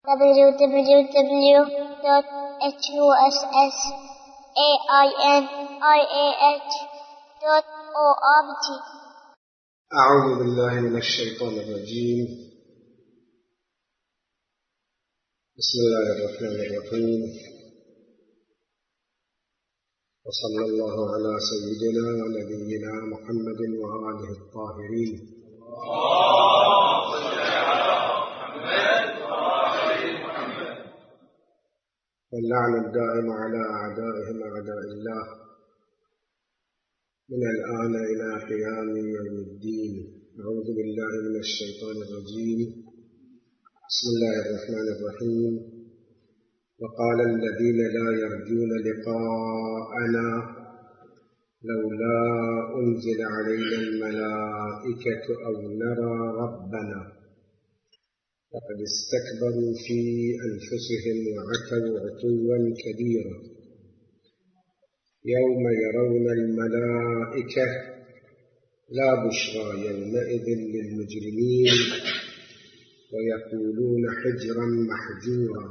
www.husainiah.org. أعوذ بالله من الشيطان الرجيم. بسم الله الرحمن الرحيم، وصلى الله على سيدنا ونبينا محمد وآله الطاهرين. واللعن الدائم على أعدائهم أعداء الله من الآن إلى قيام يوم الدين. أعوذ بالله من الشيطان الرجيم. بسم الله الرحمن الرحيم. وقال الذين لا يرجون لقاءنا لولا أنزل علينا الملائكة أو نرى ربنا لقد استكبروا في أنفسهم وعتوا عتوا كبيرا يوم يرون الملائكة لا بشرى يومئذ للمجرمين ويقولون حجرا محجورا.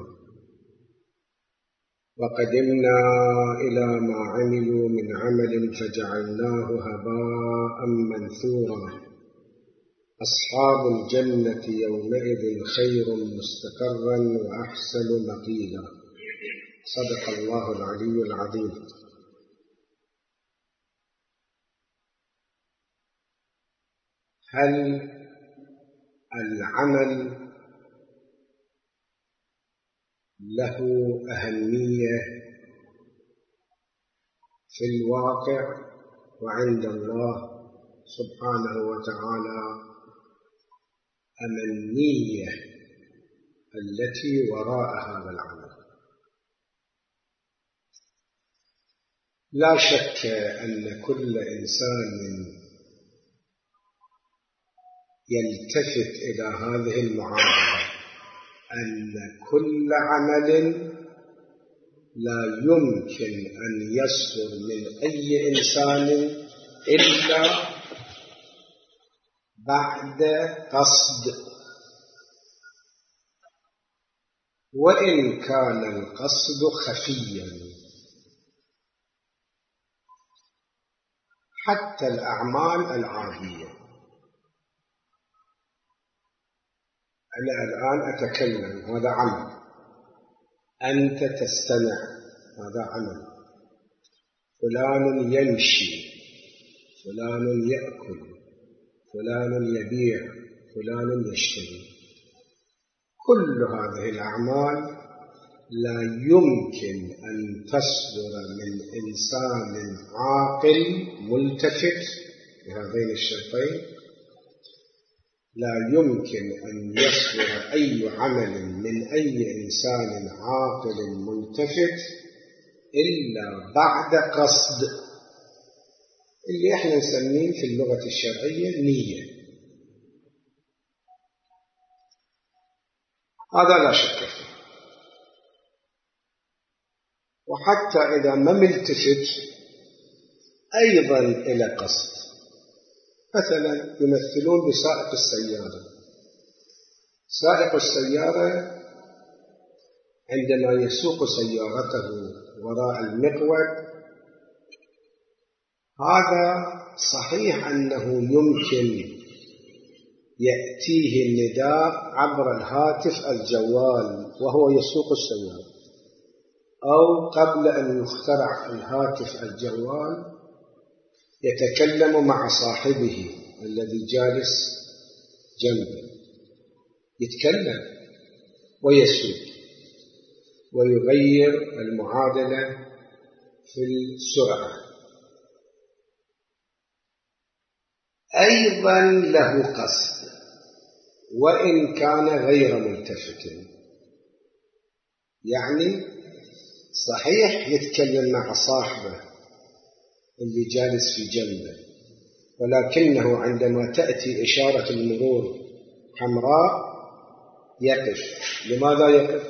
وقدمنا إلى ما عملوا من عمل فجعلناه هباء منثورا. أصحاب الجنة يومئذ خير مستقرا وأحسن مقيلا. صدق الله العلي العظيم. هل العمل له أهمية في الواقع وعند الله سبحانه وتعالى أم النية التي وراء هذا العمل؟ لا شك أن كل إنسان يلتفت إلى هذه المعادلة، أن كل عمل لا يمكن أن يصدر من أي إنسان إلا بعد قصد، وإن كان القصد خفيا. حتى الأعمال العادية، أنا الآن أتكلم، هذا عمل. أنت تستمع، هذا عمل. فلان يمشي، فلان يأكل، فلان يبيع، فلان يشتري. كل هذه الأعمال لا يمكن أن تصدر من إنسان عاقل ملتفت بهذين الشرطين. لا يمكن أن يصدر أي عمل من أي إنسان عاقل ملتفت إلا بعد قصد، اللي احنا نسميه في اللغة الشرعية نية. هذا لا شك فيه. وحتى إذا ما ملتفت أيضا إلى قصد. مثلا يمثلون بسائق السيارة. سائق السيارة عندما يسوق سيارته وراء المقود، هذا صحيح أنه يمكن يأتيه النداء عبر الهاتف الجوال وهو يسوق السيارة، أو قبل أن يخترع الهاتف الجوال يتكلم مع صاحبه الذي جالس جنبه، يتكلم ويسوق ويغير المعادلة في السرعة. أيضا له قصد وإن كان غير ملتفت. يعني صحيح يتكلم مع صاحبه اللي جالس في جنبه، ولكنه عندما تأتي إشارة المرور حمراء يقف. لماذا يقف؟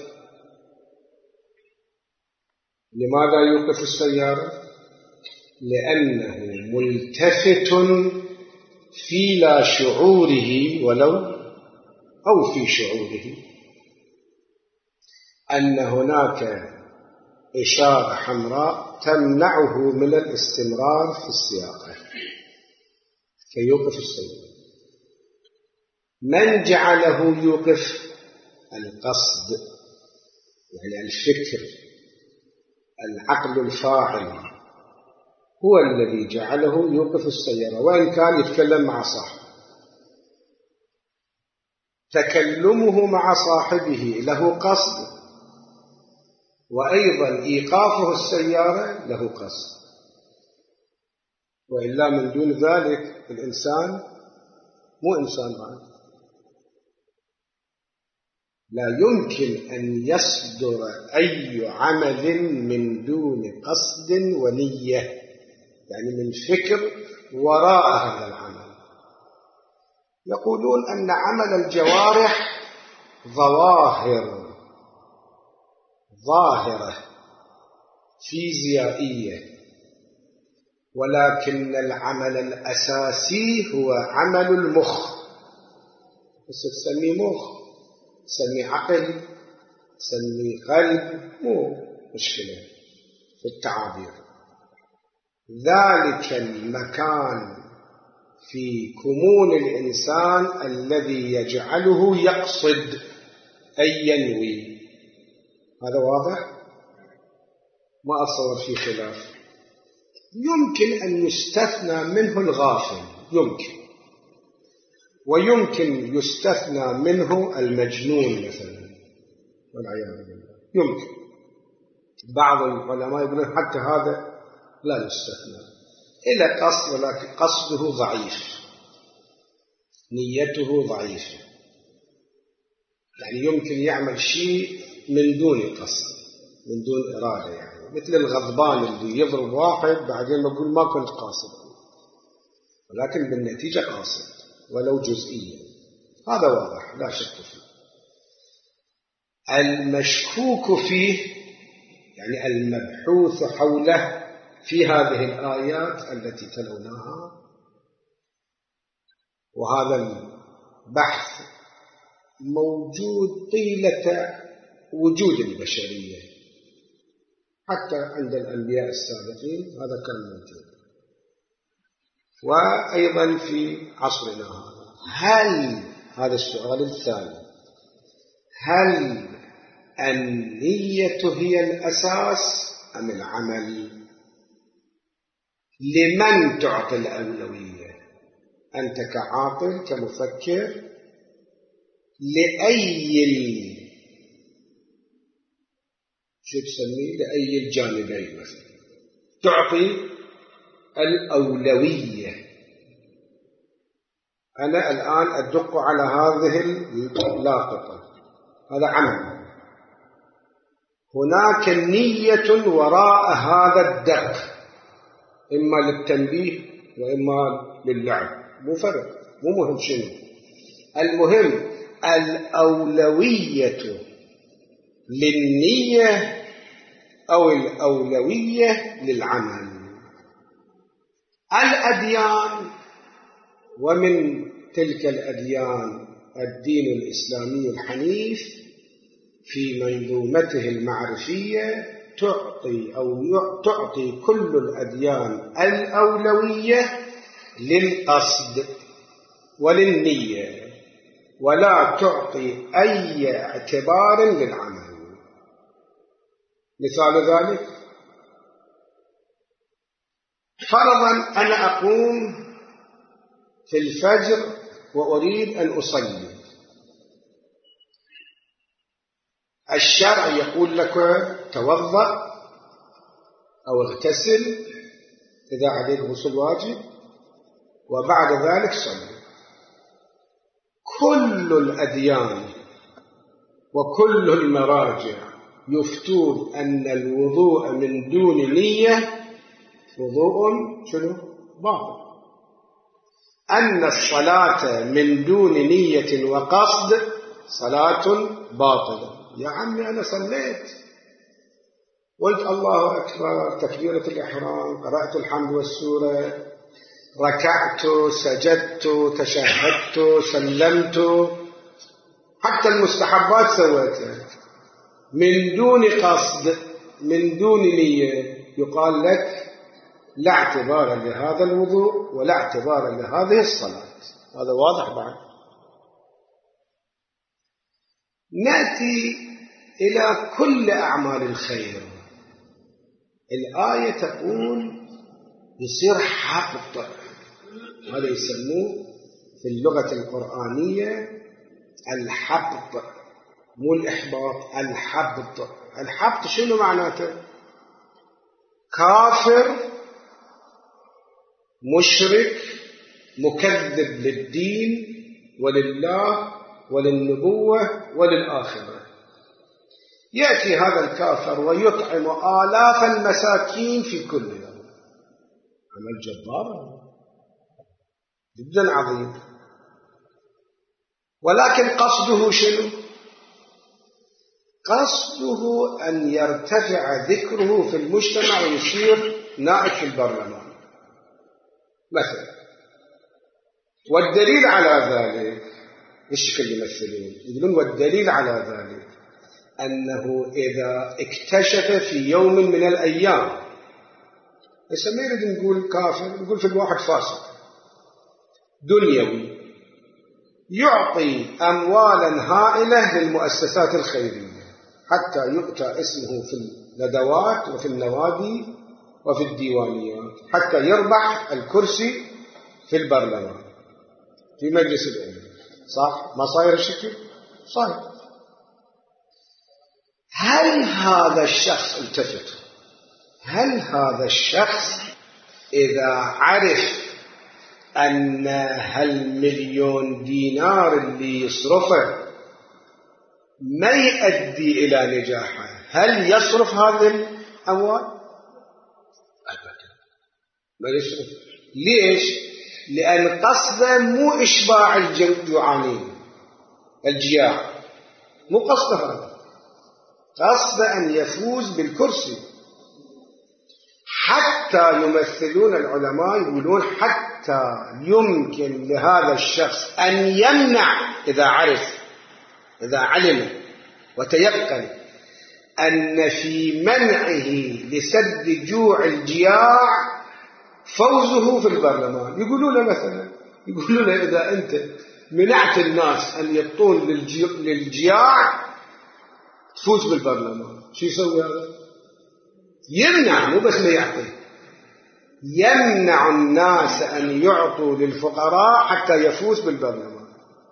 لماذا يوقف السيارة؟ لأنه ملتفت في لا شعوره ولو أو في شعوره. أن هناك إشارة حمراء تمنعه من الاستمرار في السياقة فيوقف السيارة. من جعله يوقف؟ القصد، يعني الفكر، العقل الفاعل هو الذي جعله يوقف السيارة، وإن كان يتكلم مع صاحبه. تكلمه مع صاحبه له قصد، وأيضا إيقافه السيارة له قصد، وإلا من دون ذلك الإنسان مو إنسان بعد. لا يمكن أن يصدر أي عمل من دون قصد ونية، يعني من فكر وراء هذا العمل. يقولون أن عمل الجوارح ظاهرة فيزيائية، ولكن العمل الأساسي هو عمل المخ. بس تسميه مخ، تسميه عقل، تسميه قلب، مو مشكلة في التعابير. ذلك المكان في كمون الإنسان الذي يجعله يقصد أي ينوي. هذا واضح؟ ما أتصور في خلاف. يمكن أن يستثنى منه الغافل، يمكن، ويمكن يستثنى منه المجنون مثلا، والعياذ بالله. يمكن بعض العلماء يقولون حتى هذا لا يستثنى، إلى قصد، ولكن قصده ضعيف، نيته ضعيفة. يعني يمكن يعمل شيء من دون قصد، من دون إرادة، يعني مثل الغضبان اللي يضرب واحد بعدين يقول ما كنت قاصد، ولكن بالنتيجة قاصد ولو جزئيا. هذا واضح لا شك فيه. المشكوك فيه، يعني المبحوث حوله في هذه الآيات التي تلوناها، وهذا البحث موجود طيلة وجود البشرية، حتى عند الأنبياء السابقين هذا كان موجود، وأيضا في عصرنا هذا. هل، هذا السؤال الثاني، هل النية هي الأساس أم العمل؟ لمن تعطي الأولوية؟ أنت كعاقل كمفكر لأي شو تسميه، لأي الجانبين مثلا تعطي الأولوية؟ أنا الآن أدق على هذه اللاقطة، هذا عمل. هناك نية وراء هذا الدق، إما للتنبيه وإما للعب، مو فرق، مو مهم شنو. المهم الأولوية للنية أو الأولوية للعمل. الأديان، ومن تلك الأديان الدين الإسلامي الحنيف في منظومته المعرفية تعطي كل الأديان الأولوية للقصد وللنية، ولا تعطي أي اعتبار للعمل. مثال ذلك، فرضا أنا أقوم في الفجر وأريد أن أصلي، الشرع يقول لك توضأ أو اغتسل إذا عليك غسل واجب، وبعد ذلك صلي. كل الأديان وكل المراجع يفتون أن الوضوء من دون نية وضوء شنو؟ باطل. أن الصلاة من دون نية وقصد صلاة باطلة. يا عمي أنا صليت، قلت الله أكبر، تكبيرة الإحرام، قرأت الحمد والسورة، ركعت، سجدت، تشهدت، سلمت، حتى المستحبات سويتها، من دون قصد من دون نية يقال لك لا اعتبار لهذا الوضوء ولا اعتبار لهذه الصلاة. هذا واضح بعد. نأتي إلى كل أعمال الخير. الآية تقول يصير حبط، هذا يسموه في اللغة القرآنية الحبط، مو الإحباط، الحبط. الحبط شنو معناته؟ كافر مشرك مكذب للدين ولله وللنبوة وللآخرة. يأتي هذا الكافر ويطعم آلاف المساكين في كل يوم. عمل جبار جدا عظيم، ولكن قصده شنو؟ قصده أن يرتفع ذكره في المجتمع ويصير نائب في البرلمان مثلا. والدليل على ذلك ايش اللي يمثلون؟ يقولون والدليل على ذلك أنه إذا اكتشف في يوم من الأيام، بس ما يريد نقول كافر، نقول في الواحد فاسق دنيوي يعطي أموالا هائلة للمؤسسات الخيرية حتى يؤتى اسمه في الندوات وفي النوادي وفي الديوانيات حتى يربح الكرسي في البرلمان في مجلس الأمة. صح؟ ما صاير الشكل؟ صاير. هل هذا الشخص التفت، هل هذا الشخص إذا عرف أن هالمليون دينار اللي يصرفه ما يؤدي إلى نجاحه، هل يصرف هذه الأموال؟ أبدا ما يصرف. ليش؟ لأن قصده مو إشباع الجوعانين الجياع، مو قصده هذا، قصده أن يفوز بالكرسي. حتى يمثلون العلماء يقولون حتى يمكن لهذا الشخص أن يمنع إذا عرف، إذا علم وتيقن أن في منعه لسد جوع الجياع فوزه في البرلمان. يقولون مثلا، يقولون إذا أنت منعت الناس أن يبطون للجياع تفوز بالبرلمان، شو يسوي هذا؟ يمنع، مو بس ما يعطي، يمنع الناس أن يعطوا للفقراء حتى يفوز بالبرلمان.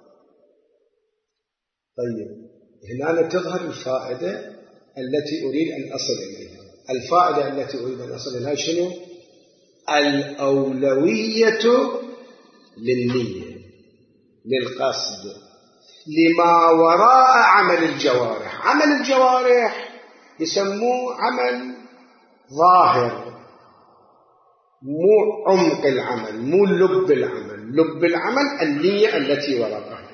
طيب هنا تظهر الفائدة التي أريد أن أصل إليها. الفائدة التي أريد أن أصل إليها شنو؟ الأولوية للنية، للقصد، لما وراء عمل الجوارح. عمل الجوارح يسموه عمل ظاهر، مو عمق العمل، مو لب العمل. لب العمل النية التي وراءها.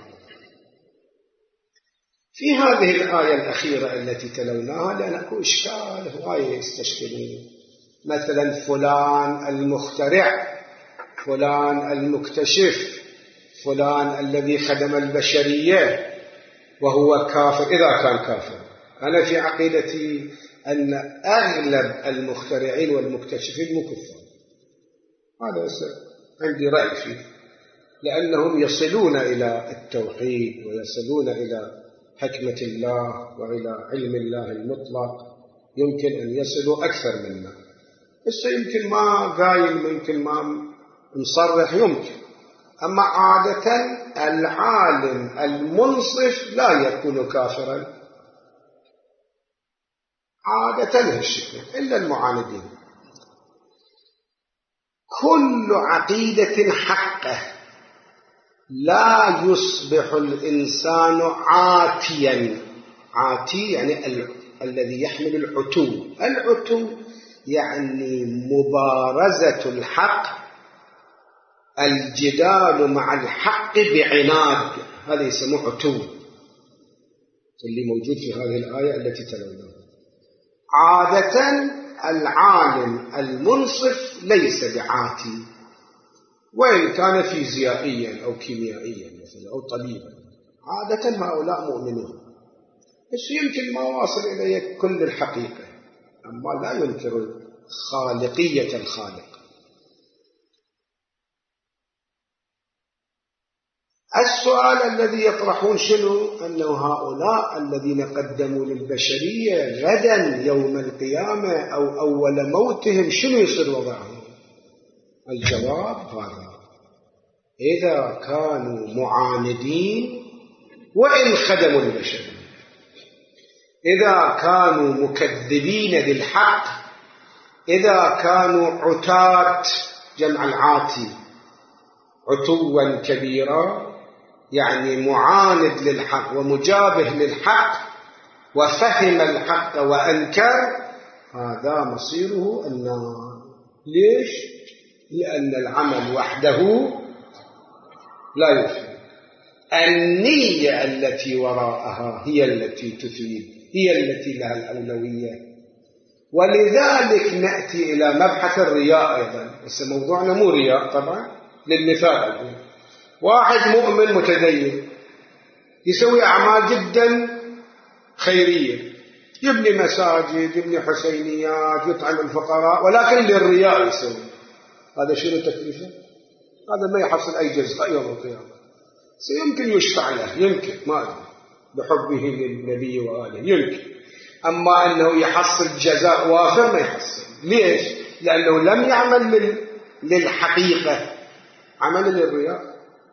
في هذه الآية الأخيرة التي تلوناها لأن أكو إشكال هواية يستشكلون، مثلا فلان المخترع، فلان المكتشف، فلان الذي خدم البشرية وهو كافر. إذا كان كافر، أنا في عقيدتي أن أغلب المخترعين والمكتشفين مو كفار. هذا عندي رأي فيه، لأنهم يصلون إلى التوحيد ويصلون إلى حكمة الله وإلى علم الله المطلق، يمكن أن يصلوا أكثر منا. بس يمكن ما قايل، يمكن ما مصرح، يمكن. أما عادة العالم المنصف لا يكون كافرا، عادة هالشكل، إلا المعاندين. كل عقيدة حقه لا يصبح الإنسان عاتيا. عاتي يعني الذي يحمل العتو. العتو يعني مبارزة الحق، الجدال مع الحق بعناد، هذا يسموه عتو اللي موجود في هذه الآية التي تلوناها. عادة العالم المنصف ليس بعاتي، وإن كان فيزيائيا أو كيميائيا مثلا أو طبيبا، عادة هؤلاء مؤمنون. بس يمكن ما واصل إليه كل الحقيقة، أما لا ينكر خالقية الخالق. السؤال الذي يطرحون شنو؟ أنه هؤلاء الذين قدموا للبشرية غدا يوم القيامة أو أول موتهم شنو يصير وضعهم؟ الجواب هذا: إذا كانوا معاندين وإن خدموا البشرية، إذا كانوا مكذبين للحق، إذا كانوا عتاة جمع العاتي عتوا كبيرا، يعني معاند للحق ومجابه للحق وفهم الحق وأنكر، هذا مصيره النار. ليش؟ لأن العمل وحده لا يفيد، النية التي وراءها هي التي تفيد، هي التي لها الأولوية. ولذلك نأتي إلى مبحث الرياء أيضا، بس موضوعنا مو رياء طبعا. للمثال، واحد مؤمن متدين يسوي أعمال جدا خيرية، يبني مساجد، يبني حسينيات، يطعم الفقراء، ولكن للرياء يسوي، هذا شنو تكليفه؟ هذا ما يحصل أي جزاء يوم القيامة. سيمكن يشفع له، يمكن، ما أدري، بحبه للنبي وآله يمكن، أما أنه يحصل جزاء وافر ما يحصل. ليش؟ لأنه لم يعمل للحقيقة، عمل للرياء.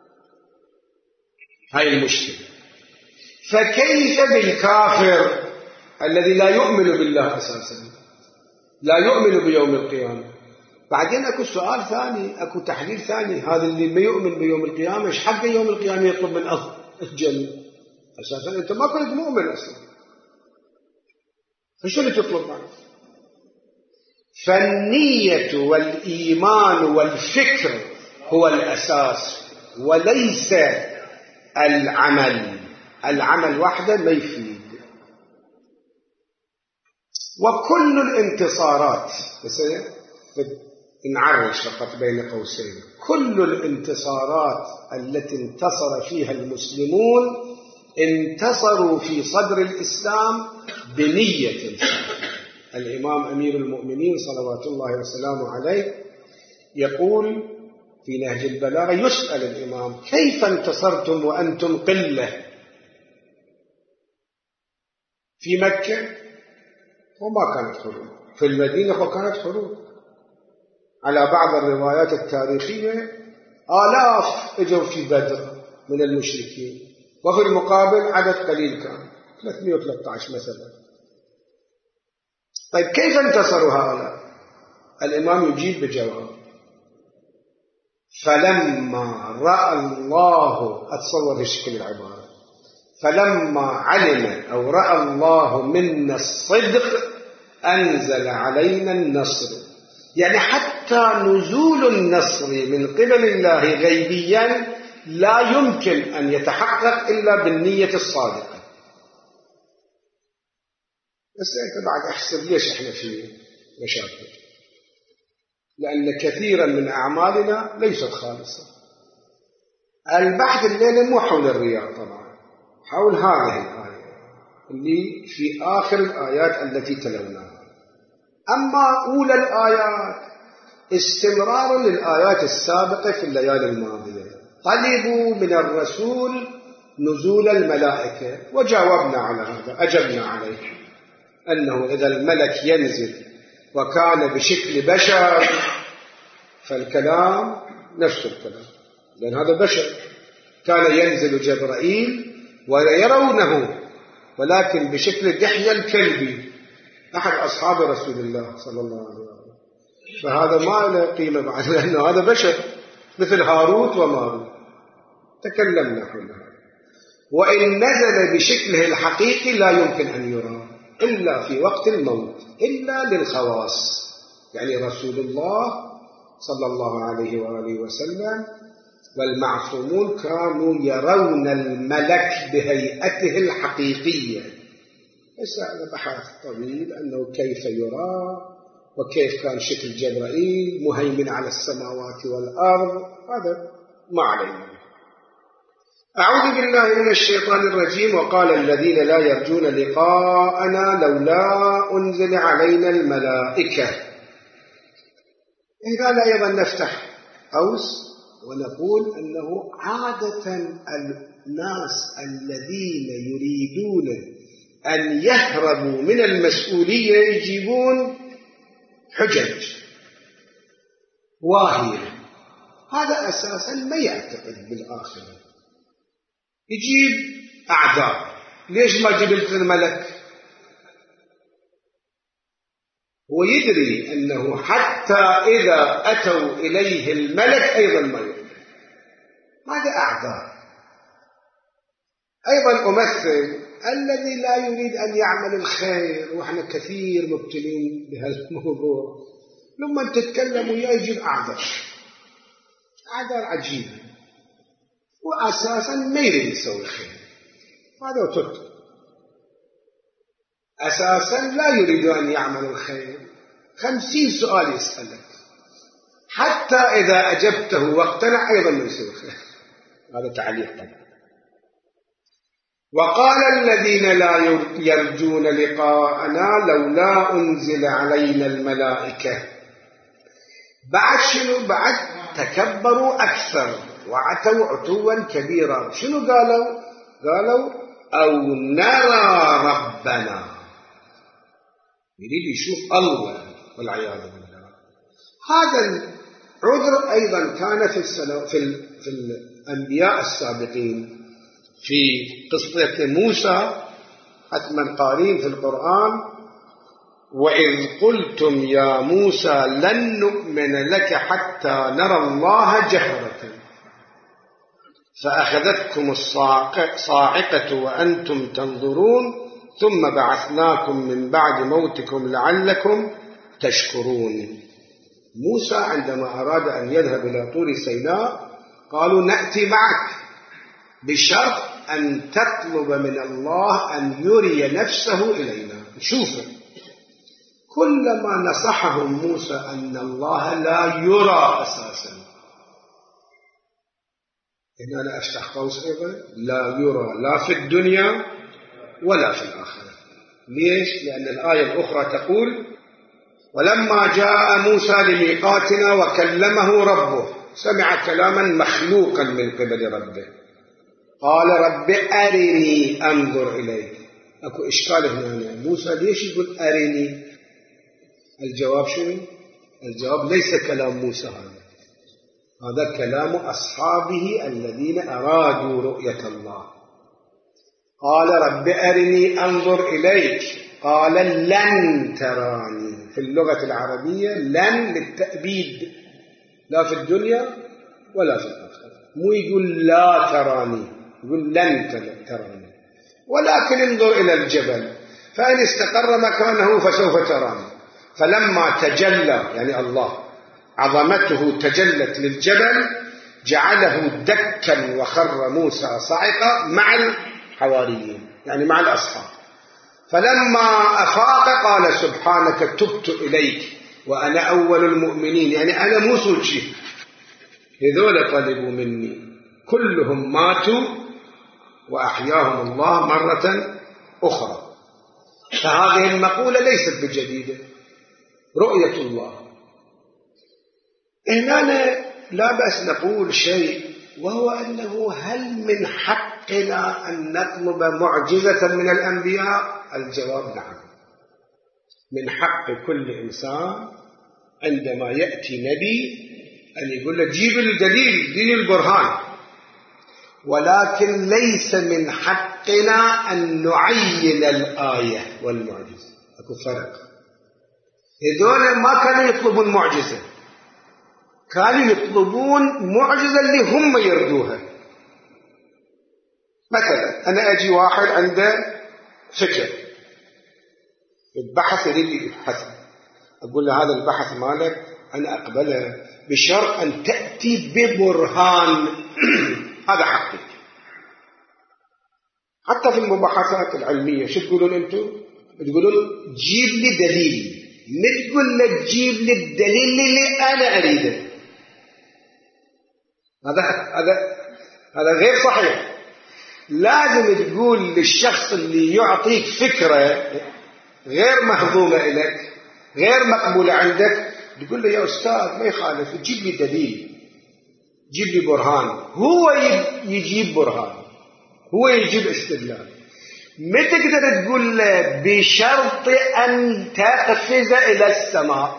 هاي المشكلة. فكيف بالكافر الذي لا يؤمن بالله أساسا، لا يؤمن بيوم القيامة؟ بعدين أكو سؤال ثاني، أكو تحليل ثاني، هذا اللي ما يؤمن بيوم القيامة إيش حق يوم القيامة يطلب من الله الجنة؟ أساسا أنت ما كنت مؤمن أصلا، فشو تطلب عنه؟ فالنية والإيمان والفكر هو الأساس وليس العمل. العمل وحده ما يفيد. وكل الانتصارات، بس نعرج فقط بين قوسين، كل الانتصارات التي انتصر فيها المسلمون انتصروا في صدر الإسلام بنية. الإمام أمير المؤمنين صلوات الله وسلامه عليه يقول في نهج البلاغة، يسأل الإمام: كيف انتصرتم وأنتم قلة في مكة؟ وما كانت حروب، في المدينة وكانت حروب. على بعض الروايات التاريخية آلاف اجوا في بدر من المشركين، وفي المقابل عدد قليل كان 313 مثلا. طيب كيف انتصروا هؤلاء؟ الإمام يجيب بجواب: فلما رأى الله، أتصور هالشكل العبارة، فلما علم أو رأى الله منا الصدق أنزل علينا النصر. يعني حتى نزول النصر من قبل الله غيبيا لا يمكن أن يتحقق إلا بالنية الصادقة. بس أنت بعد أحسب ليش إحنا في مشاكل؟ لأن كثيرا من أعمالنا ليست خالصة. البحث الليلة مو حول الرياء طبعا، حول هذه الآية اللي في آخر الآيات التي تلوناها. أما أولى الآيات استمرار للآيات السابقة في الليالي الماضية. طلبوا من الرسول نزول الملائكة، وجاوبنا على هذا، أجبنا عليه، أنه إذا الملك ينزل وكان بشكل بشر فالكلام نفس الكلام، لأن هذا بشر. كان ينزل جبرائيل ويرونه، ولكن بشكل دحية الكلبي، أحد أصحاب رسول الله صلى الله عليه وسلم، فهذا ما له قيمة بعد، لأنه هذا بشر مثل هاروت وماروت. تكلمنا حول هذا. وإن نزل بشكله الحقيقي لا يمكن أن يرى إلا في وقت الموت، إلا للخواص، يعني رسول الله صلى الله عليه وآله وسلم والمعصومون كانوا يرون الملك بهيئته الحقيقية. بس هذا بحث طويل أنه كيف يرى وكيف كان شكل جبرائيل مهيمن على السماوات والأرض، هذا ما علينا. أعوذ بالله من الشيطان الرجيم. وقال الذين لا يرجون لقاءنا لولا أنزل علينا الملائكة. هنا أيضا نفتح قوس ونقول أنه عادة الناس الذين يريدون أن يهربوا من المسؤولية يجيبون حجج واهية. هذا أساسا ما يعتقد بالآخرة، يجيب أعذار. ليش ما جبت الملك؟ هو يدري أنه حتى إذا أتوا إليه الملك أيضا ما يؤمن. هذا أعذار. أيضا أمثل الذي لا يريد أن يعمل الخير، وإحنا كثير مبتلين بهذا الموضوع، لما تتكلم وياه يجيب أعذار عجيبة، وأساسا ما يريد يسوي خير. هذا وترك أساسا لا يريد أن يعمل الخير. 50 سؤال يسألك، حتى إذا أجبته واقتنع أيضا ما يسوي خير. هذا تعليق طبعا. وقال الذين لا يرجون لقاءنا لولا أنزل علينا الملائكة. بعد شنو؟ بعد تكبروا أكثر وعتوا عتوا كبيرا. شنو قالوا؟ قالوا أو نرى ربنا، يريد يشوف الله والعياذ بالله. هذا العذر أيضا كان في الأنبياء السابقين. في قصة موسى حتما قارين في القرآن: وإذ قلتم يا موسى لن نؤمن لك حتى نرى الله جهرة فأخذتكم الصاعقة وأنتم تنظرون ثم بعثناكم من بعد موتكم لعلكم تشكرون. موسى عندما أراد أن يذهب إلى طور سيناء قالوا نأتي معك بشرط أن تطلب من الله أن يري نفسه إلينا نشوفه. كلما نصحهم موسى أن الله لا يرى أساسا. هنا أنا أفتح قوس أيضا: لا يرى لا في الدنيا ولا في الآخرة. ليش؟ لأن الآية الأخرى تقول: ولما جاء موسى لميقاتنا وكلمه ربه سمع كلاما مخلوقا من قبل ربه قال رب أرني أنظر إليك. أكو إشكال هنا. موسى ليش يقول أرني؟ الجواب شنو؟ الجواب ليس كلام موسى، هذا كلام أصحابه الذين أرادوا رؤية الله. قال رب أرني أنظر إليك، قال لن تراني. في اللغة العربية لن للتأبيد، لا في الدنيا ولا في الآخرة. مو يقول لا تراني، يقول لن تراني. ولكن انظر إلى الجبل فإن استقر مكانه فسوف تراني. فلما تجلى يعني الله عظمته تجلت للجبل جعله دكا وخر موسى صعقا مع الحواريين يعني مع الأصحاب. فلما أفاق قال سبحانك تبت إليك وأنا أول المؤمنين. يعني أنا مو سوتشي، هذول طلبوا مني، كلهم ماتوا وأحياهم الله مرة أخرى. فهذه المقولة ليست بجديدة، رؤية الله. هنا لا بأس نقول شيء، وهو أنه هل من حقنا أن نطلب معجزة من الأنبياء؟ الجواب نعم. من حق كل إنسان عندما يأتي نبي أن يقول له جيب الدليل، دين البرهان. ولكن ليس من حقنا أن نعين الآية والمعجزة. أكو فرق. هذول ما كانوا يطلبون معجزة، كانوا يطلبون معجزة اللي هم يردوها. مثلا أنا أجي واحد عنده فكر البحث يريد يبحث، أقول له هذا البحث مالك أنا أقبله بشرط أن تأتي ببرهان. هذا حقي. حتى في المباحثات العلمية شو تقولون أنتم؟ تقولون جيب لي دليل، ما تقول لك جيب لي الدليل اللي أنا أريده. هذا غير صحيح. لازم تقول للشخص اللي يعطيك فكرة غير مهضومة إليك، غير مقبولة عندك، تقول له يا أستاذ ما يخالف، جيب لي دليل، جيب لي برهان. هو يجيب برهان، هو يجيب استدلال. ما تقدر تقول له بشرط أن تقفز إلى السماء،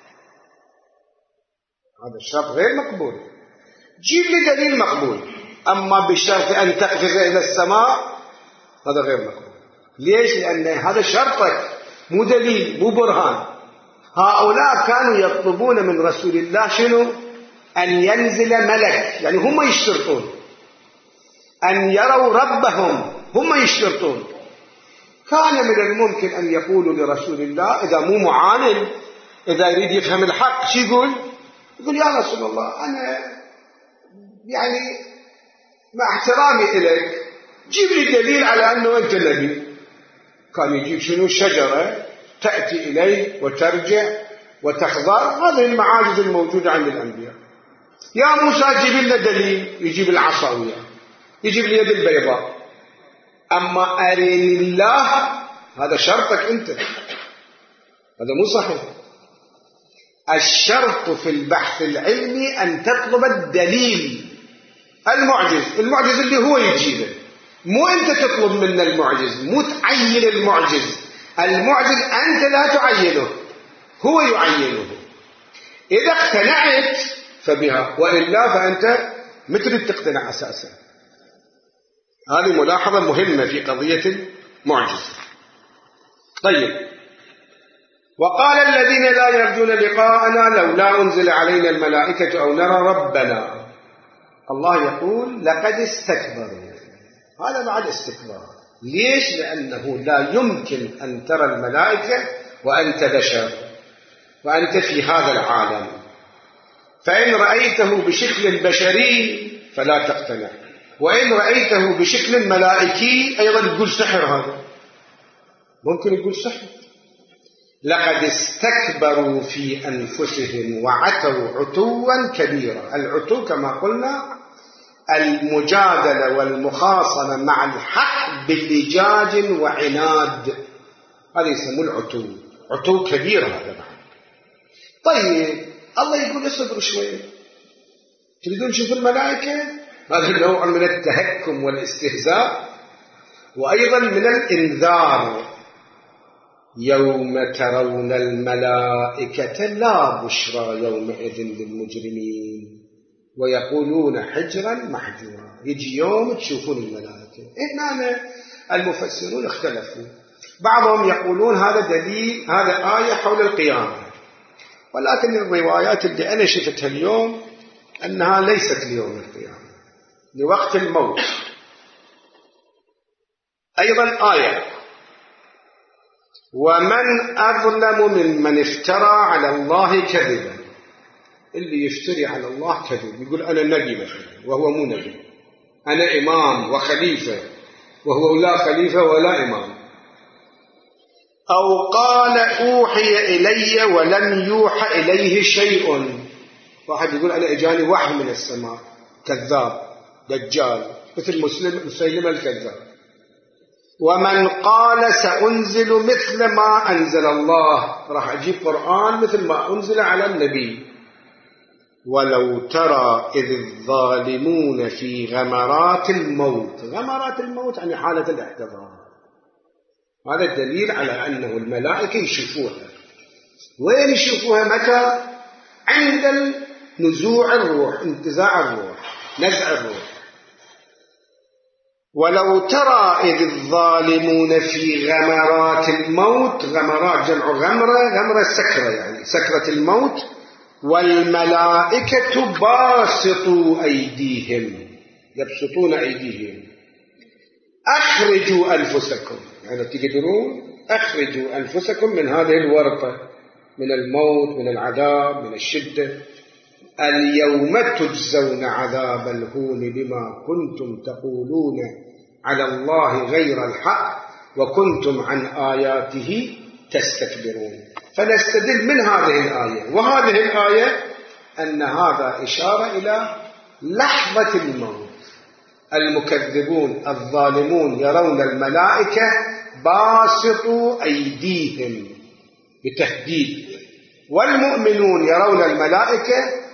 هذا الشرط غير مقبول. جيب لي دليل مقبول، أما بشرط أن تقفز إلى السماء هذا غير مقبول. ليش؟ لأن هذا شرطك، مو دليل، مو برهان. هؤلاء كانوا يطلبون من رسول الله شنو؟ أن ينزل ملك، يعني هم يشترطون. أن يروا ربهم، هم يشترطون. كان من الممكن أن يقولوا لرسول الله إذا مو معاند، إذا يريد يفهم الحق، شو يقول؟ يقول يا رسول الله أنا يعني مع احترامي إليك جيب لي دليل على أنه أنت نبي. كان يجيب شنو؟ شجرة تأتي إليه وترجع وتخضر، هذه المعاجز الموجودة عند الأنبياء. يا موسى جيب لنا دليل، يجيب العصاوية، يجيب اليد البيضاء. أما أريني الله هذا شرطك أنت، هذا مو صحيح. الشرط في البحث العلمي أن تطلب الدليل، المعجز اللي هو يجيبه، مو أنت تطلب منه المعجز، مو تعين المعجز. المعجز أنت لا تعينه، هو يعينه. إذا اقتنعت فبها، وإلا فأنت ما تريد تقتنع أساسا. هذه ملاحظة مهمة في قضية المعجزة. طيب، وقال الذين لا يرجون لقاءنا لولا أنزل علينا الملائكة أو نرى ربنا. الله يقول لقد استكبروا، هذا بعد استكبار. ليش؟ لأنه لا يمكن أن ترى الملائكة وأنت بشر، وأنت في هذا العالم. فإن رأيته بشكل بشري فلا تقتنع، وإن رأيته بشكل ملائكي أيضا تقول سحر. هذا ممكن يقول سحر. لقد استكبروا في أنفسهم وعتوا عتوا كبيرا. العتو كما قلنا المجادلة والمخاصمة مع الحق بلجاج وعناد، هذا يسموه العتو، عتو كبير هذا بعد. طيب الله يقول اصبروا شوي، تريدون تشوفوا الملائكة؟ هذا نوع من التهكم والاستهزاء، وأيضا من الإنذار. يوم ترون الملائكة لا بشرى يومئذ للمجرمين ويقولون حجرا محجورا. يجي يوم تشوفون الملائكة. هنا المفسرون اختلفوا، بعضهم يقولون هذا دليل، هذا آية حول القيامة، ولكن الروايات اللي أنا شفتها اليوم أنها ليست ليوم القيامة، لوقت الموت. أيضا آية ومن أظلم ممن افترى على الله كذبا. اللي يفتري على الله كذب، يقول أنا نبي مثلا وهو مو نبي، أنا إمام وخليفة وهو لا خليفة ولا إمام. أو قال أوحي إلي ولم يوحى إليه شيء. واحد يقول أنا إجاني وحي من السماء، كذاب دجال مثل مسيلمة الكذاب. ومن قال سأنزل مثل ما أنزل الله، راح أجيب قرآن مثل ما أنزل على النبي. ولو ترى إذ الظالمون في غمرات الموت. غمرات الموت يعني حالة الاحتضار. هذا الدليل على أنه الملائكة يشوفوها. وين يشوفوها؟ متى؟ عند نزوع الروح، انتزاع الروح، نزع الروح. ولو ترى إذ الظالمون في غمرات الموت. غمرات جمع غمرة، غمرة سكرة يعني سكرة الموت. والملائكة باسطوا أيديهم، يبسطون أيديهم. أخرجوا أنفسكم، يعني تقدرون أخرجوا أنفسكم من هذه الورطة، من الموت، من العذاب، من الشدة. اليوم تجزون عذاب الهون بما كنتم تقولون على الله غير الحق وكنتم عن آياته تستكبرون. فنستدل من هذه الآية وهذه الآية أن هذا إشارة إلى لحظة الموت. المكذبون الظالمون يرون الملائكة باسطوا أيديهم بتهديد، والمؤمنون يرون الملائكة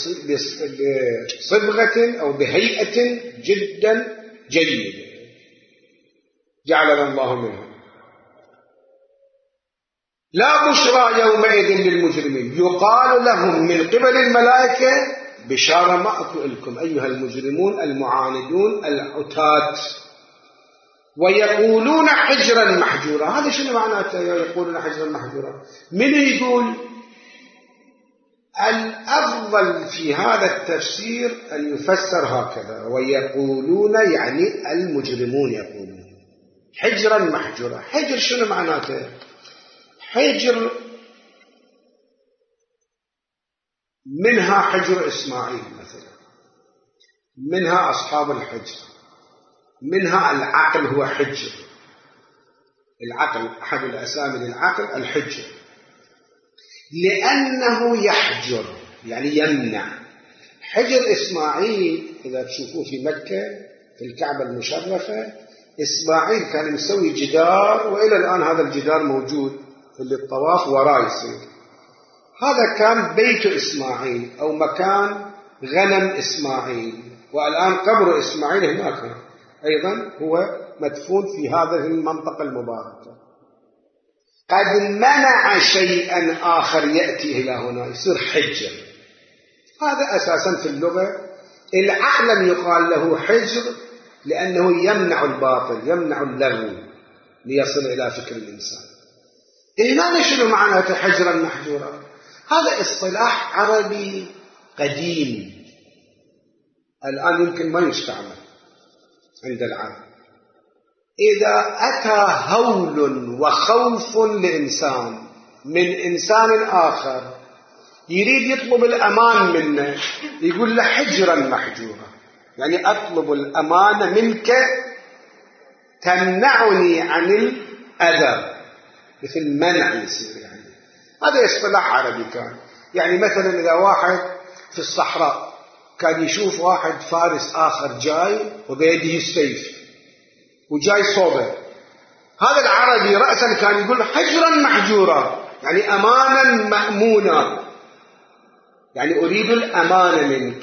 بصبغة أو بهيئة جدا جيدة، جعلنا الله منهم. لا بشرى يومئذ للمجرمين، يقال لهم من قبل الملائكة بشارة ما أكو لكم أيها المجرمون المعاندون العتاة، ويقولون حجرا محجورا. هذا شنو معناته يقولون حجرا محجورا؟ من يقول؟ الأفضل في هذا التفسير أن يفسر هكذا: ويقولون يعني المجرمون يقولون حجرا محجورا. حجر شنو معناته؟ حجر منها حجر إسماعيل مثلا، منها أصحاب الحجر، منها العقل هو حجر. العقل أحد الأسامي للعقل الحجر، لأنه يحجر يعني يمنع. حجر إسماعيل إذا تشوفوه في مكة في الكعبة المشرفة، إسماعيل كان مسوي جدار، وإلى الآن هذا الجدار موجود اللي الطواف وراه يصير. هذا كان بيت إسماعيل أو مكان غنم إسماعيل، والآن قبر إسماعيل هناك أيضا هو مدفون في هذه المنطقة المباركة. قد منع شيئا آخر يأتي إلى هنا يصير حجر. هذا أساسا في اللغة العقل يقال له حجر، لأنه يمنع الباطل، يمنع اللغو ليصل إلى فكر الإنسان. هنا شنو معنى حجرا محجورا؟ هذا اصطلاح عربي قديم، الآن يمكن ما يستعمل عند العرب. إذا أتى هول وخوف لإنسان من إنسان آخر يريد يطلب الأمان منه، يقول له حجرا محجورا، يعني أطلب الأمان منك تمنعني عن الأذى، مثل منع يصير. يعني هذا اصطلاح عربي كان. يعني مثلا إذا واحد في الصحراء كان يشوف واحد فارس آخر جاي وبيده السيف وجاي صوبه، هذا العربي رأسا كان يقول حجرا محجورا، يعني أمانا مأمونا، يعني أريد الأمان منك.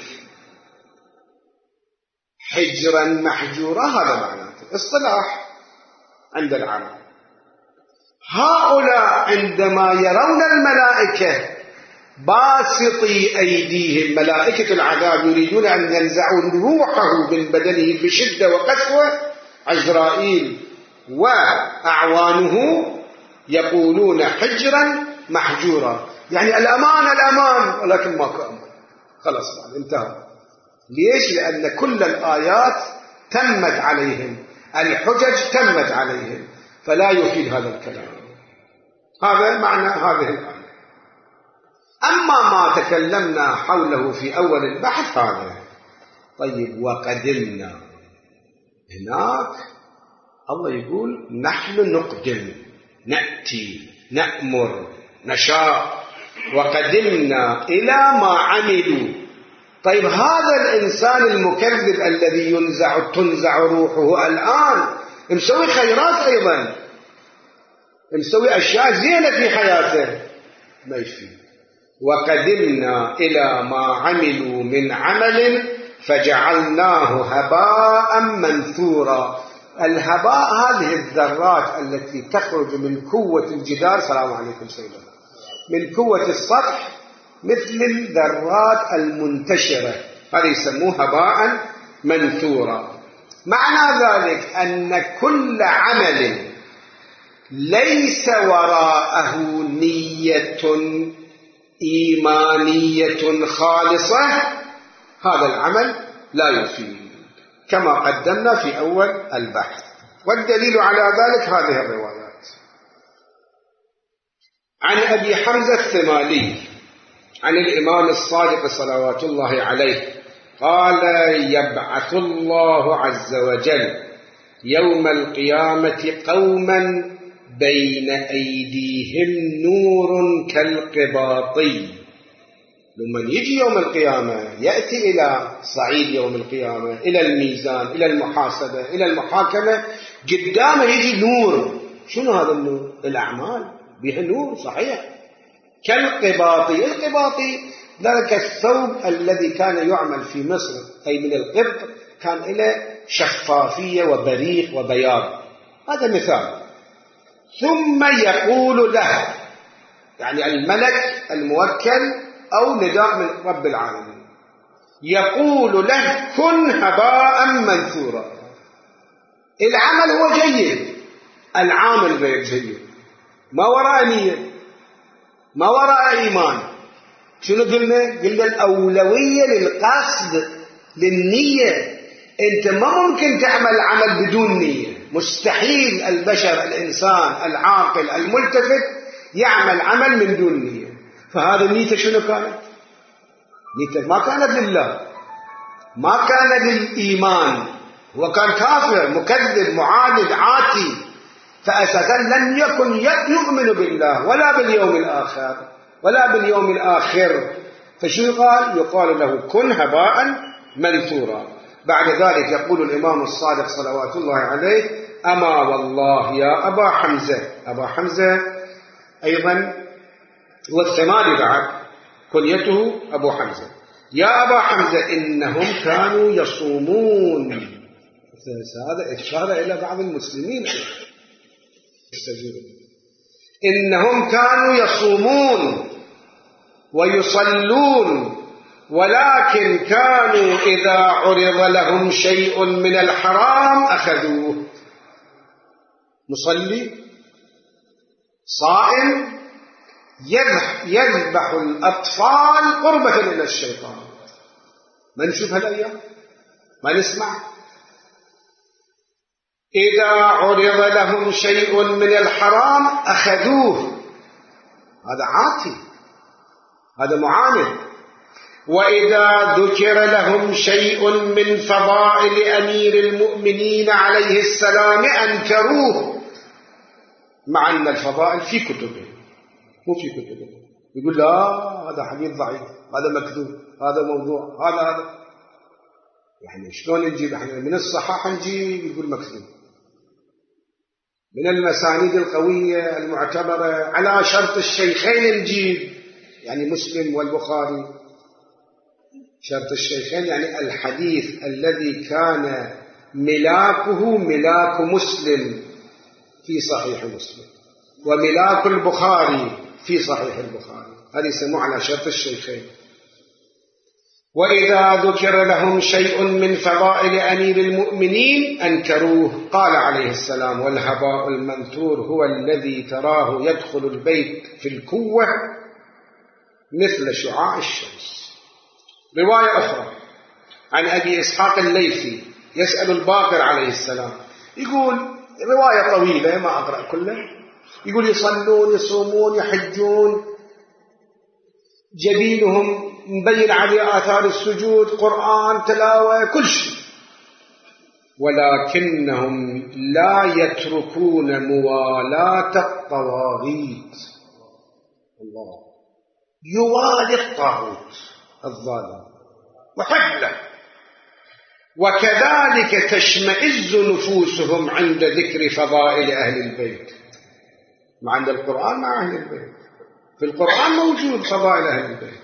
حجرا محجورا هذا معناته اصطلاح عند العرب. هؤلاء عندما يرون الملائكة باسطي أيديهم، ملائكة العذاب يريدون أن ينزعوا روحه من بدنه بشدة وقسوة، عزرائيل وأعوانه يقولون حجرا محجورا، يعني الأمان الأمان، ولكن ما كان خلاص انتهى. ليش؟ لأن كل الآيات تمت عليهم، الحجج تمت عليهم، فلا يفيد هذا الكلام. هذا معنى هذه الآية. أما ما تكلمنا حوله في أول البحث هذا. طيب، وقدمنا هناك الله يقول نحن نقدم، نأتي، نأمر، نشاء. وقدمنا إلى ما عملوا. طيب، هذا الإنسان المكذب الذي تنزع روحه الآن مسوي خيرات أيضا، مسوي أشياء زينة في حياته، ما يفيد. وقدمنا إلى ما عملوا من عمل فجعلناه هباء منثورا. الهباء هذه الذرات التي تخرج من كوة الجدار، سلام عليكم سيدنا، من كوة السطح، مثل الذرات المنتشرة، هذا يسموه هباء منثورا. معنى ذلك أن كل عمل ليس وراءه نية إيمانية خالصة، هذا العمل لا يفيد، كما قدمنا في أول البحث. والدليل على ذلك هذه الروايات. عن أبي حمزة الثمالي عن الإمام الصادق صلوات الله عليه قال: يبعث الله عز وجل يوم القيامة قوما بين أيديهم نور كالقباطي لما يجي يوم القيامة يأتي إلى صعيد يوم القيامة، إلى الميزان، إلى المحاسبة، إلى المحاكمة، قدامه يجي نور. شنو هذا النور؟ الأعمال بها نور صحيح، كالقباطي. القباطي ذلك الثوب الذي كان يعمل في مصر أي من القبط، كان له شفافية وبريق وبياض. هذا مثال. ثم يقول له، يعني الملك الموكل أو نداء من رب العالمين، يقول له كن هباء منثورا. العمل هو جيد، العامل غير جيد، ما وراء نية، ما وراء إيمان. شنو قلنا؟ قلنا الأولوية للقصد، للنية. أنت ما ممكن تعمل عمل بدون نية، مستحيل. البشر، الإنسان العاقل الملتفت يعمل عمل من دون نية. فهذا نيته شنو كانت؟ نيته ما كانت لله، ما كان للإيمان، هو كان كافر مكذب معاند عاتي، فأساسا لم يكن يؤمن بالله ولا باليوم الآخر ولا باليوم الآخر. فشو قال؟ يقال له كن هباء منثورا. بعد ذلك يقول الإمام الصادق صلوات الله عليه: أما والله يا أبا حمزة. أبا حمزة أيضا والثماني بعد كنيته أبو حمزة. يا أبا حمزة إنهم كانوا يصومون. هذا إشارة إلى بعض المسلمين، إنهم كانوا يصومون ويصلون، ولكن كانوا إذا عرض لهم شيء من الحرام أخذوه. مصلي صائم يذبح الأطفال قربة إلى الشيطان. ما نشوف هالأيام؟ ما نسمع؟ إذا عرض لهم شيء من الحرام أخذوه. هذا عاطي، هذا معاند. وإذا ذكر لهم شيء من فضائل أمير المؤمنين عليه السلام أنكروه، مع أن الفضائل في كتبه مو في كتبه. يقول لا هذا حديث ضعيف، هذا مكذوب، هذا موضوع، هذا يعني شلون نجيب احنا من الصحاح نجيب يقول مكذوب، من المسانيد القوية المعتبرة على شرط الشيخين نجيب، يعني مسلم والبخاري شرط الشيخين، يعني الحديث الذي كان ملاكه ملاك مسلم في صحيح مسلم وملاك البخاري في صحيح البخاري، هذه يسموه على شرط الشيخين. وإذا ذكر لهم شيء من فضائل أمير المؤمنين أنكروه. قال عليه السلام: والهباء المنثور هو الذي تراه يدخل البيت في الكوة مثل شعاع الشمس. رواية أخرى عن أبي إسحاق الليثي يسأل الباقر عليه السلام، يقول رواية طويلة ما أقرأ كلها، يقول يصلون يصومون يحجون، جبينهم مبين عليه آثار السجود، قرآن، تلاوة، كل شيء، ولكنهم لا يتركون موالاة الطواغيت. الله يوالي الطاغوت الظالم وحبله. وكذلك تشمئز نفوسهم عند ذكر فضائل أهل البيت. مع عند القرآن مع أهل البيت، في القرآن موجود فضائل أهل البيت،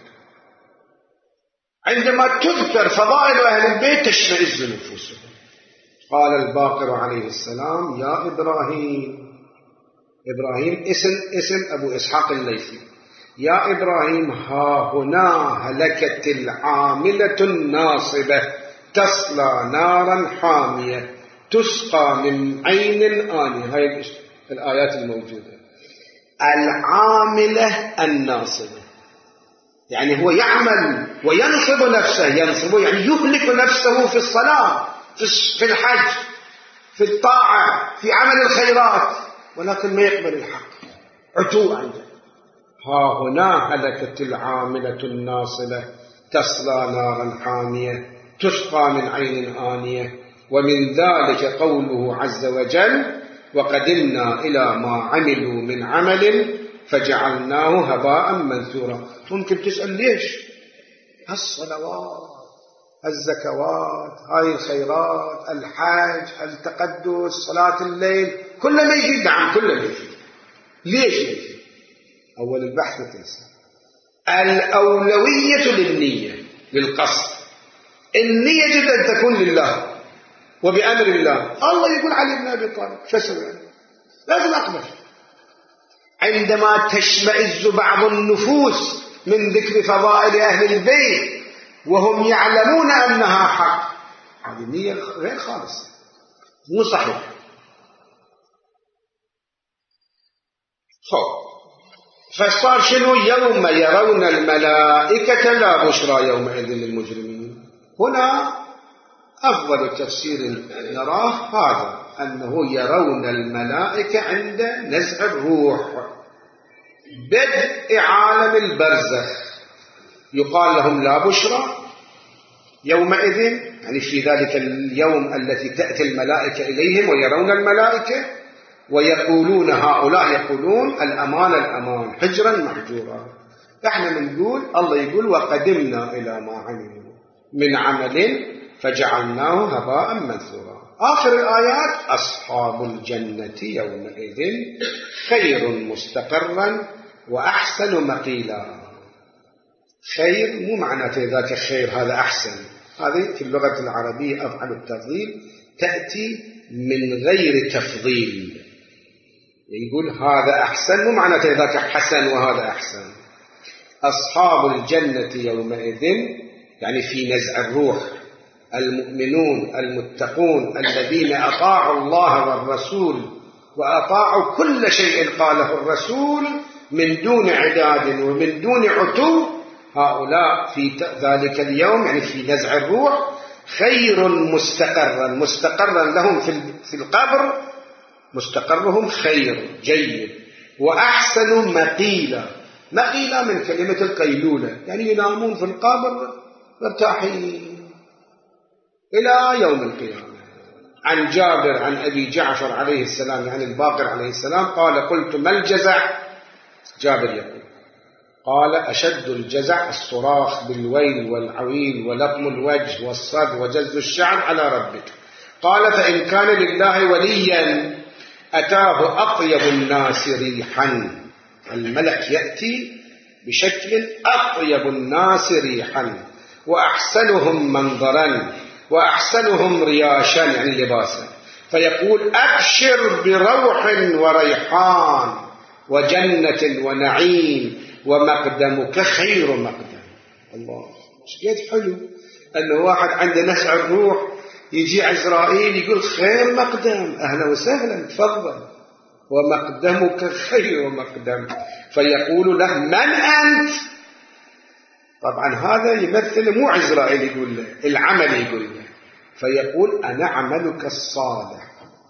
عندما تذكر فضائل أهل البيت تشمئز نفوسهم. قال الباقر عليه السلام: يا إبراهيم. إبراهيم اسم أبو إسحاق الليثي. يا إبراهيم ها هنا هلكت العاملة الناصبة تصلى نارا حامية تسقى من عين آنية. هاي الآيات الموجودة. العاملة الناصبة يعني هو يعمل وينصب نفسه، ينصب يعني يهلك نفسه في الصلاة، في الحج، في الطاعة، في عمل الخيرات، ولكن ما يقبل الحق، عتو عنده. ها هنا هلكت العاملة الناصبة تصلى نارا حامية تسقى من عين آنية. ومن ذلك قوله عز وجل: وقدمنا إلى ما عملوا من عمل فجعلناه هباء منثورا. ممكن تسأل ليش؟ الصلوات، الزكوات، هاي الخيرات، الحج، التقدس، صلاة الليل، كل ما يجي. نعم كل ما يجي. ليش يجي؟ أول البحث تنسى. الأولوية للنية، للقصد. النية يجب أن تكون لله وبأمر الله. الله يقول علي بن أبي طالب شو أسوي؟ لازم أقبل. عندما تشمئز بعض النفوس من ذكر فضائل أهل البيت وهم يعلمون أنها حق، هذه النية غير خالصة، مو صحيح. فصار شنو؟ يوم يرون الملائكة لا بشرى يومئذ للمجرمين. هنا أفضل تفسير نراه هذا، أنه يرون الملائكة عند نزع الروح، بدء عالم البرزخ. يقال لهم لا بشرى يومئذ، يعني في ذلك اليوم التي تأتي الملائكة إليهم ويرون الملائكة ويقولون، هؤلاء يقولون الأمان الأمان حجرا محجورا. احنا بنقول الله يقول وقدمنا إلى ما عملوا من عمل فجعلناه هباء منثورا. آخر الآيات أصحاب الجنة يومئذ خير مستقرا وأحسن مقيلا. خير مو معناته ذاك خير هذا أحسن، هذه في اللغة العربية أفعل التفضيل تأتي من غير تفضيل. يقول هذا أحسن مو معناته ذاك حسن وهذا أحسن. أصحاب الجنة يومئذ يعني في نزع الروح المؤمنون المتقون الذين أطاعوا الله والرسول وأطاعوا كل شيء قاله الرسول من دون عداد ومن دون عتو، هؤلاء في ذلك اليوم يعني في نزع الروح خير مستقرا، مستقرا لهم في القبر، مستقرهم خير جيد، وأحسن مقيلا. مقيلا من كلمة القيلولة، يعني ينامون في القبر مرتاحين إلى يوم القيامة. عن جابر عن أبي جعفر عليه السلام يعني الباقر عليه السلام قال قلت ما الجزع؟ جابر يقول قال أشد الجزع الصراخ بالويل والعويل ولطم الوجه والصد وجز الشعر على ربك. قال فإن كان لله وليا أتاه أطيب الناس ريحا. الملك يأتي بشكل أطيب الناس ريحا وأحسنهم منظرا وأحسنهم رياشا يعني لباسا، فيقول أبشر بروح وريحان وجنة ونعيم ومقدمك خير مقدم. الله شكيت حلو أنه واحد عنده نزع الروح يجي عزرائيل يقول خير مقدم، أهلا وسهلا تفضل، ومقدمك خير مقدم. فيقول له من أنت؟ طبعا هذا يمثل مو عزرائيل يقول له، العمل يقول له. فيقول أنا عملك الصالح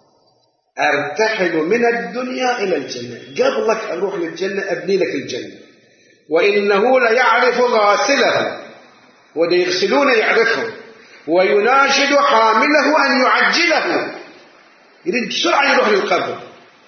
أرتحل من الدنيا إلى الجنة، قبلك أروح للجنة أبني لك الجنة. وإنه ليعرف غاسله وليغسلون يعرفه ويناشد حامله أن يعجله، يريد بسرعة يروح للقبر.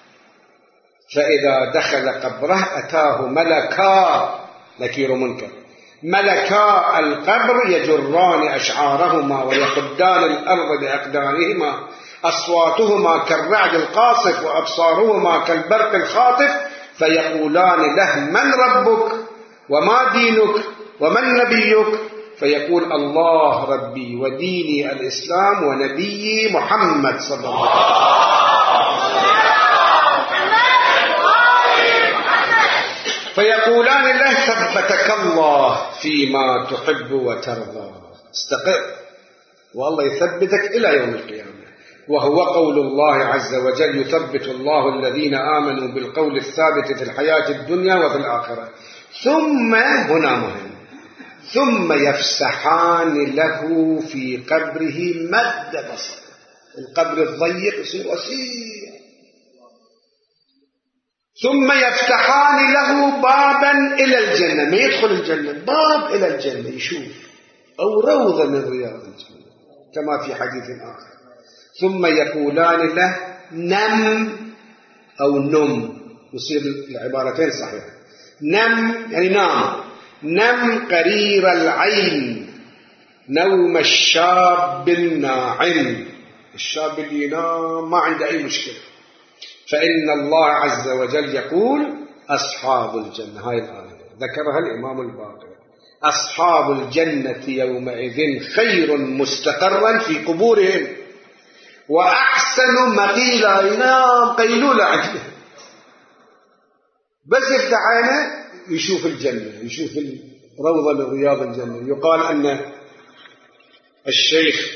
فإذا دخل قبره أتاه ملكا نكير منكر، ملكا القبر يجران أشعارهما ويقدان الأرض بأقدامهما، أصواتهما كالرعد القاصف وأبصارهما كالبرق الخاطف، فيقولان له من ربك وما دينك ومن نبيك؟ فيقول الله ربي وديني الإسلام ونبيي محمد صلى الله عليه وسلم. فيقولان له ثبتك الله فيما تحب وترضى، استقر والله يثبتك إلى يوم القيامة. وهو قول الله عز وجل يثبت الله الذين آمنوا بالقول الثابت في الحياة الدنيا وفي الآخرة. ثم هنا مهم، ثم يفسحان له في قبره مد بصر. القبر الضيق يصير وسيع. ثم يفتحان له بابا إلى الجنة، ما يدخل الجنة، باب إلى الجنة يشوف، أو روضة من رياض الجنة كما في حديث آخر. ثم يقولان له نم أو نم، يصير العبارتين صحيحة. نم يعني نام، نم قرير العين نوم الشاب الناعم. الشاب اللي ينام ما عنده أي مشكلة. فإن الله عز وجل يقول أصحاب الجنة، هاي الآية ذكرها الإمام الباقر، أصحاب الجنة يومئذ خير مستقرا في قبورهم وأحسن مقيلا. ينام قيلولة عنده، بس يفتح عينه يشوف الجنة، يشوف روضة من رياض الجنة. يقال أن الشيخ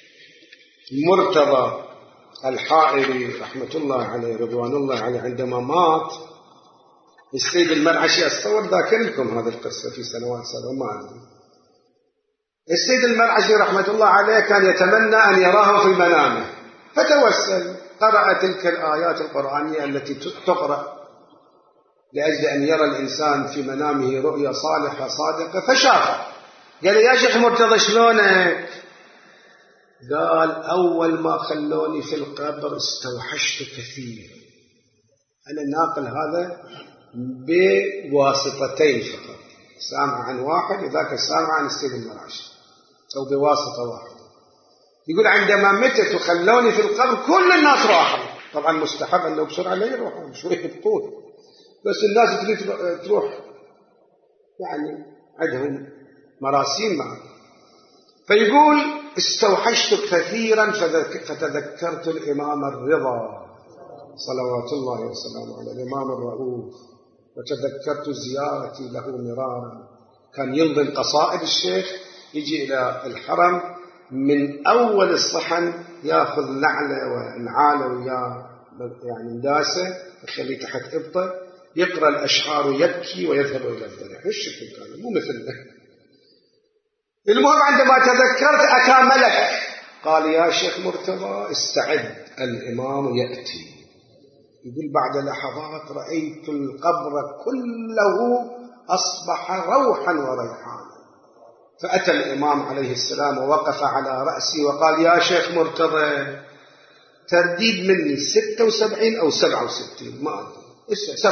مرتضى الحائري رحمة الله عليه رضوان الله عليه عندما مات السيد المرعشي، أتصور ذاكر لكم هذه القصة في سنوات ما أدري. السيد المرعشي رحمة الله عليه كان يتمنى أن يراه في منامه، فتوسل قرأ تلك الآيات القرآنية التي تقرأ لأجل أن يرى الإنسان في منامه رؤيا صالحة صادقة، فشافه. قال يا شيخ مرتضى شلونك؟ قال أول ما خلوني في القبر استوحشت كثير. أنا ناقل هذا بواسطتين فقط، سامع عن واحد وذاك سامع عن السيد المرعشي، أو بواسطة واحدة. يقول عندما متت وخلوني في القبر كل الناس راحوا. طبعا مستحب أنه بسرعة لا يروحوا، شوي يبطون، بس الناس تريد تروح، يعني عندهم مراسيم معه. فيقول استوحشت كثيرا فتذكرت الإمام الرضا صلوات الله وسلامه على الإمام الرؤوف، وتذكرت زيارتي له مرارا. كان ينظم قصائد الشيخ، يجي إلى الحرم من أول الصحن يأخذ نعلة ونعالة وياه يعني مداسة يخليه تحت إبطه، يقرأ الأشعار ويبكي ويذهب إلى الضريح. الشكل كان مو مثلنا. المهم عندما تذكرت أتى ملك قال يا شيخ مرتضى استعد الإمام يأتي. يقول بعد لحظات رأيت القبر كله أصبح روحا وريحانا. فأتى الإمام عليه السلام ووقف على رأسي وقال يا شيخ مرتضى، ترديد مني 76 أو 67 ما أدري،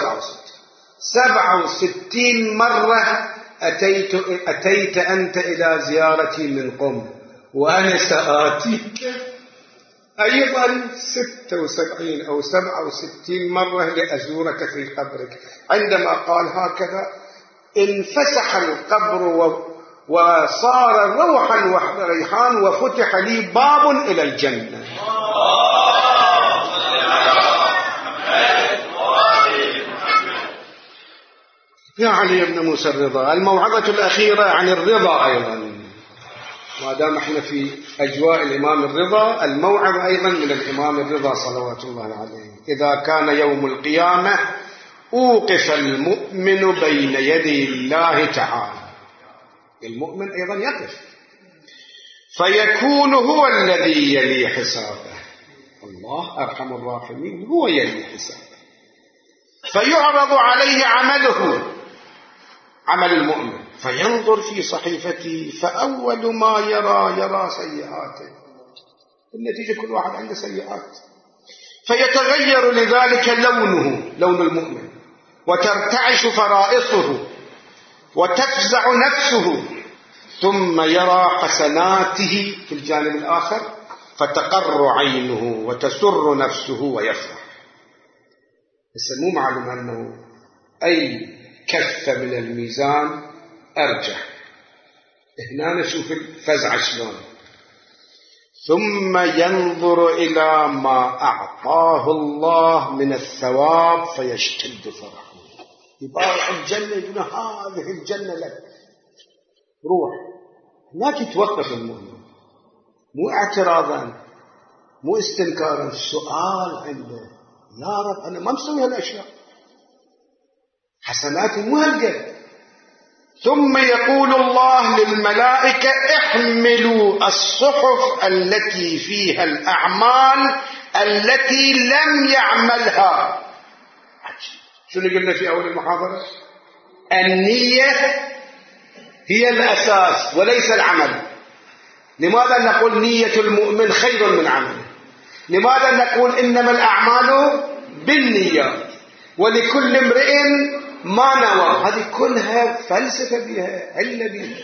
67 مرة أتيت أنت إلى زيارتي من قم، وأنا سآتيك أيضا 76 أو 67 مرة لأزورك في قبرك. عندما قال هكذا انفسح القبر وصار روحا وريحان، وفتح لي باب إلى الجنة. يا علي بن موسى الرضا، الموعظة الأخيرة عن الرضا أيضا، ما دام احنا في أجواء الإمام الرضا، الموعظة أيضا من الإمام الرضا صلوات الله عليه. إذا كان يوم القيامة أوقف المؤمن بين يدي الله تعالى، المؤمن أيضا يقف، فيكون هو الذي يلي حسابه، الله أرحم الراحمين هو يلي حسابه، فيعرض عليه عمله، عمل المؤمن، فينظر في صحيفته فأول ما يرى سيئاته. النتيجة كل واحد عنده سيئات، فيتغير لذلك لونه، لون المؤمن، وترتعش فرائصه وتفزع نفسه، ثم يرى حسناته في الجانب الآخر فتقر عينه وتسر نفسه ويفرح. بس مو معلوم أنه أي كفة من الميزان أرجح. هنا نشوف الفزع شلون. ثم ينظر إلى ما أعطاه الله من الثواب فيشتد فرحه، يبارع الجنة، يقول هذه الجنة لك، روح. هناك يتوقف المؤمن، مو اعتراضا، مو استنكارا، السؤال عنده يا رب أنا ما مسوي هالأشياء، حسناتي مو هالقد. ثم يقول الله للملائكة احملوا الصحف التي فيها الأعمال التي لم يعملها. شنو قلنا في أول المحاضرة؟ النية هي الأساس وليس العمل. لماذا نقول نية المؤمن خير من عمله؟ لماذا نقول إنما الأعمال بالنيات ولكل امرئ ما نوى. هذه كلها فلسفة بها، علة بها،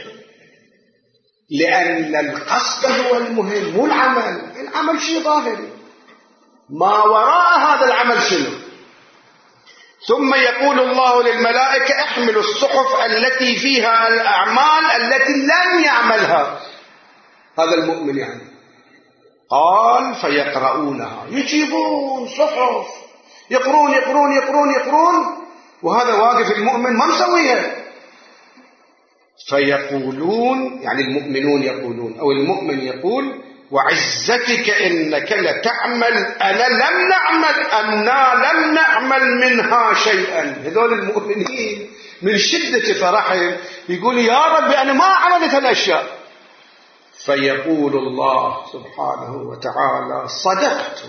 لأن القصد هو المهم مو العمل. العمل شيء ظاهري، ما وراء هذا العمل شنو؟ ثم يقول الله للملائكة احملوا الصحف التي فيها الأعمال التي لم يعملها هذا المؤمن يعني. قال فيقرؤونها، يجيبون صحف، يقرون يقرون يقرون يقرون، وهذا واقف المؤمن ما مسويها. فيقولون، يعني المؤمنون يقولون أو المؤمن يقول وعزتك إنك لتعمل أنا لم نعمل منها شيئا. هذول المؤمنين من شدة فرحهم يقول يا رب أنا ما عملت الأشياء. فيقول الله سبحانه وتعالى صدقتم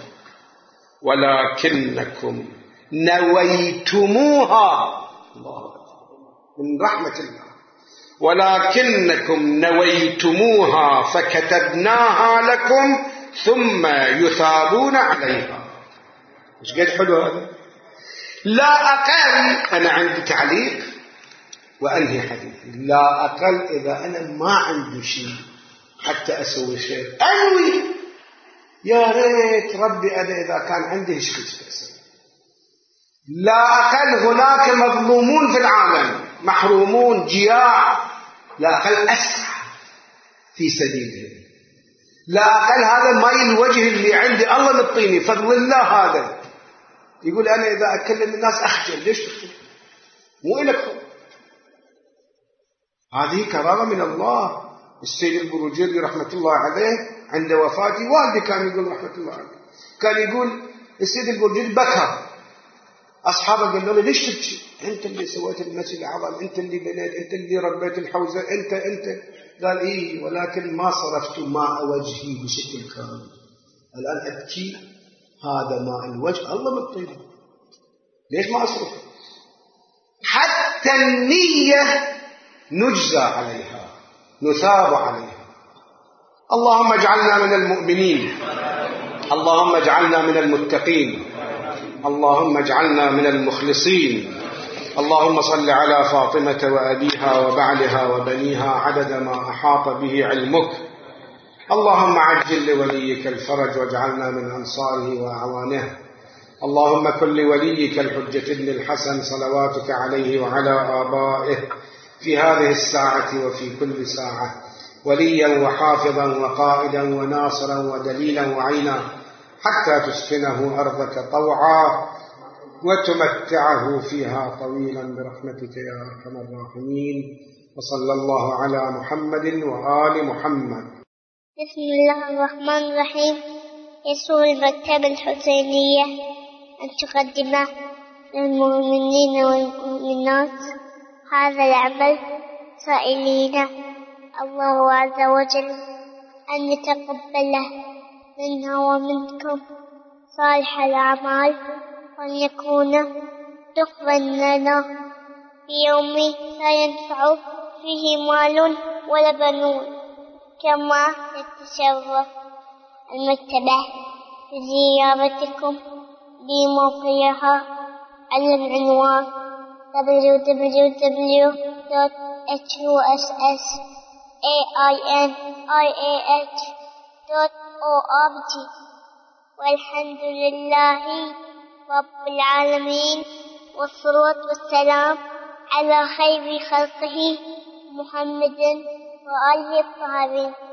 ولكنكم نويتموها. الله من رحمة الله، ولكنكم نويتموها فكتبناها لكم ثم يثابون عليها. مش قد حلو هذا؟ لا أقل، أنا عندي تعليق وأنهي حديثي، لا أقل إذا أنا ما عندي شيء حتى أسوي خير أنوي يا ريت ربي أنا إذا كان عندي إيش كنت أسوي. لا أقل هناك مظلومون في العالم، محرومون، جياع، لا أقل أسعى في سبيلهم. لا أقل هذا ماي الوجه اللي عندي الله مطيني فضل الله. هذا يقول أنا إذا أكلم الناس أخجل. ليش تخجل؟ مو إلك خب. هذه كرامة من الله. السيد البروجردي رحمة الله عليه عند وفاته، والدي كان يقول رحمة الله عليه، كان يقول السيد البروجردي بكى، أصحابه قالوا له ليش تبكي؟ أنت اللي سويت المسجد الأعظم، أنت اللي بنيت، أنت اللي ربيت الحوزة، أنت. قال إيه ولكن ما صرفت ماء وجهي بشكل كامل، الآن أبكي هذا ماء الوجه الله مطيني، ليش ما أصرف؟ حتى النية نجزى عليها، نثاب عليها. اللهم اجعلنا من المؤمنين، اللهم اجعلنا من المتقين، اللهم اجعلنا من المخلصين. اللهم صل على فاطمة وأبيها وبعلها وبنيها عدد ما أحاط به علمك. اللهم عجل لوليك الفرج واجعلنا من أنصاره وأعوانه. اللهم كن لوليك الحجة بن الحسن صلواتك عليه وعلى آبائه في هذه الساعة وفي كل ساعة وليا وحافظا وقائدا وناصرا ودليلا وعينا، حتى تسكنه أرضك طوعا وتمتعه فيها طويلا برحمتك يا أرحم الراحمين. وصلى الله على محمد وآل محمد. بسم الله الرحمن الرحيم. يسر المكتبة الحسينية أن تقدم للمؤمنين والمؤمنات هذا العمل سائلين الله عز وجل أن يتقبله منا ومنكم صالح الأعمال، وأن يكون دخلا لنا في يوم لا ينفع فيه مال ولا بنون. كما يتشرف المكتبة بزيارتكم بموقعها على العنوان www.hussainih.org. والحمد لله رب العالمين، والصلاة والسلام على خير خلقه محمد وآله الطاهرين.